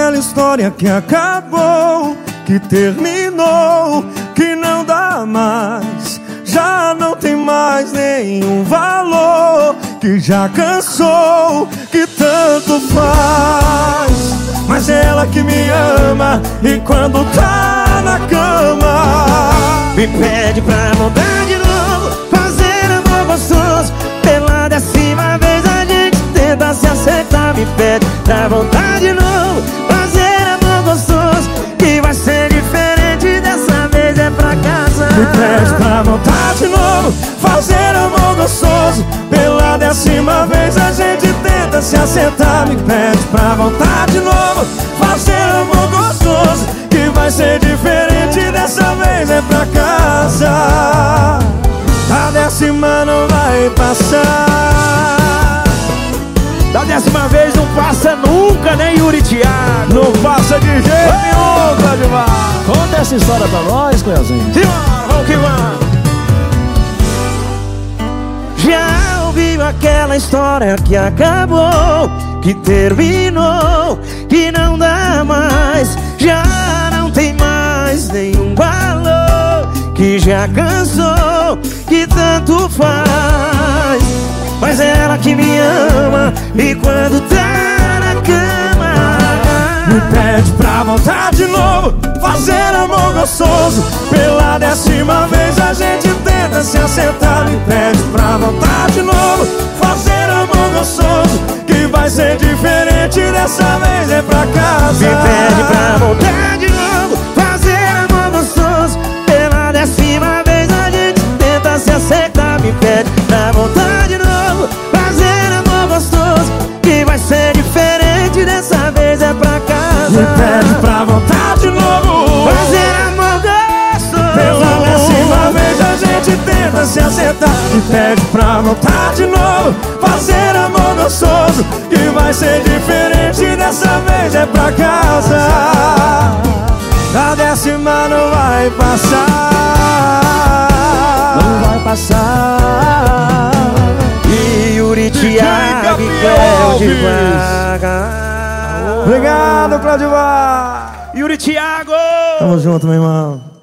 aquela história que acabou, que terminou, que não dá mais, já não tem mais nenhum valor, que já cansou, que tanto faz. Mas é ela que me ama e quando tá na cama me pede pra voltar de novo, fazer amor gostoso. Pela 10ª vez a gente tenta se acertar. Me pede pra voltar de novo, fazer amor gostoso, que vai ser diferente dessa vez, é pra casa. Me pede pra voltar de novo, fazer amor gostoso. Pela 10ª vez a gente tenta se acertar. Me pede pra voltar de novo, fazer amor gostoso, que vai ser diferente dessa vez, é pra casa. A 10ª não vai passar. Da 10ª vez não passa nunca, né, Yuri Thiago? Não passa de jeito nenhum, Vladimar. Conta essa história pra nós, Cleozinho. Simbora, vamos que vamos. Já ouviu aquela história que acabou, que terminou, que não dá mais, já não tem mais nenhum valor, que já cansou, que tanto faz. Mas é ela que me ama e quando tá na cama me pede pra voltar de novo, fazer amor gostoso. Pela 10ª vez a gente tenta se acertar. Me pede pra voltar de novo, fazer amor gostoso, que vai ser diferente dessa vez, é pra casa. Me pede pra voltar de novo, fazer amor gostoso. Pela 10ª vez a gente tenta se acertar. Me pede pra voltar de novo, fazer amor gostoso, que vai ser diferente dessa vez, é pra casa. Me pede pra voltar de novo, fazer amor gostoso. pela 10ª vez a gente tenta se acertar. Me pede pra voltar de novo, fazer amor gostoso, que vai ser diferente dessa vez, é pra casa. A 10ª não vai passar. Não vai passar. E Yuri Thiago e Cléo devagar. Obrigado, Vladimar. Yuri Thiago! Tamo junto, meu irmão.